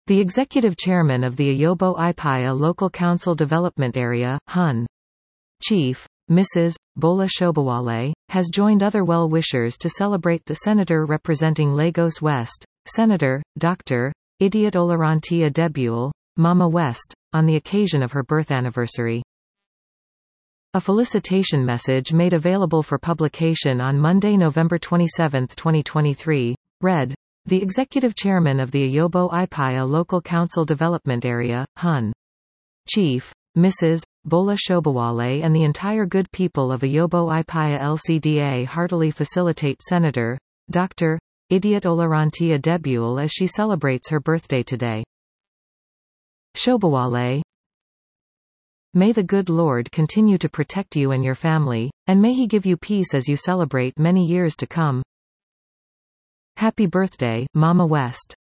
The executive chairman of the Ayobo Ipaya Local Council Development Area, Hun. Chief, Mrs. Bola Shobowale, has joined other well-wishers to celebrate the senator representing Lagos West, Senator, Dr. Idiot Olaranti Adebule, Mama West, on the occasion of her birth anniversary. A felicitation message made available for publication on Monday, November 27, 2023, read, "The executive chairman of the Ayobo Ipaya Local Council Development Area, Hun. Chief, Mrs. Bola Shobowale and the entire good people of Ayobo Ipaya LCDA heartily facilitate Senator, Dr. Idiot Olaranti Adebule as she celebrates her birthday today. Shobowale, may the good Lord continue to protect you and your family, and may He give you peace as you celebrate many years to come. Happy birthday, Mama West."